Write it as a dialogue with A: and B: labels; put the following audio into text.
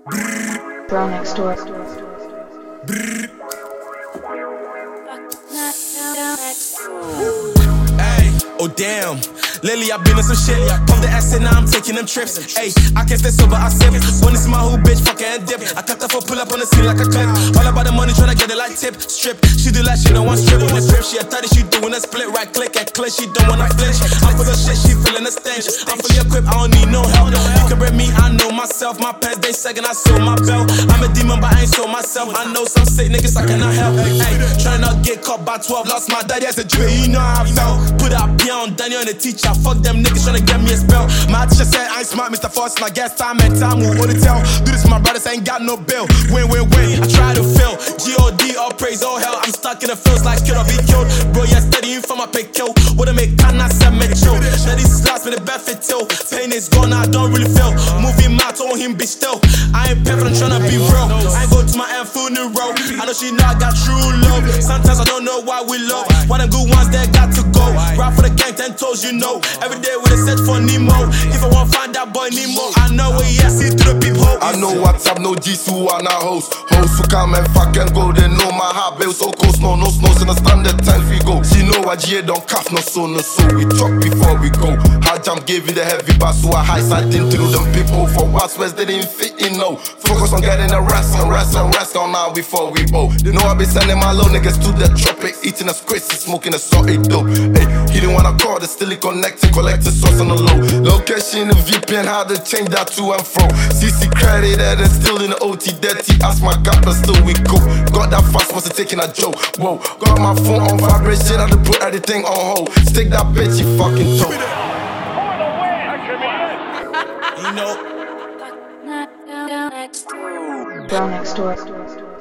A: Bro next door.
B: Ay, oh damn. Lately I've been on some shit. Pump the ass and now I'm taking them trips. Ay, I can't stay sober, I sip. Wanna see my whole bitch, fuck and dip. I cut off a pull up on the scene like a clip. All about the money, tryna get it like tip. Strip, she do like she don't want strip on the strip. She a 30, she doing a split. Right click and click, she don't wanna flinch. I'm full of shit, she feeling the stench. I'm fully equipped, I don't need no help. You can break me, I know myself. My pants, they second, I sold my belt. I'm a demon, but I ain't sold myself. I know some sick niggas, I cannot help. Ay, tryna get caught by 12. Lost my daddy as a Jew, you know how I felt. Put out P on Daniel and the teacher. Fuck them niggas tryna get me a spell. My teacher said I ain't smart, Mr. Force. My gas time and time will only tell. Do this for my brothers, I ain't got no bill. Win, win, win, I try to fail. G.O.D. all praise, all hell. I'm stuck in the fields like kill or be killed. Bro, yeah, studying for my pick kill. What I make can I set me chill. Now this last with the benefit till. Pain is gone, I don't really feel. Moving my told him be still. I ain't perfect, I'm tryna be real. I ain't go to my end funeral. I know she know I got true love. Sometimes I don't know why we love. Why them good ones they got to go. Ride for the gang, 10 toes, you know. Every day with a set for Nemo. If I wanna find that boy Nemo, I know where he see through the peephole.
C: I know WhatsApp, no G's who are not hosts. Hosts who come and fuck and go, they know my heart bill so cold, no snows in the standard times we go. She know what GA don't cuff, no so. We talk before we go. Hard jump gave you the heavy bass, so I high side through them people. For West they didn't fit in, no. Focus on getting the rest on now before we bow. They know I be sending my low niggas to the tropic, eating a squishy, smoking a salty dope. Hey, he didn't wanna call, they still connected, collecting sauce on the low. Location, the VPN, how to change that to and fro. CC credit, and still in the OT, dirty. Ask my God, but still we go. Got that fast, must have taken a joke. Whoa, got my phone on vibration, I had to put everything on hold. Stick that bitch, you fucking toe.
B: You know.
A: Bro next door.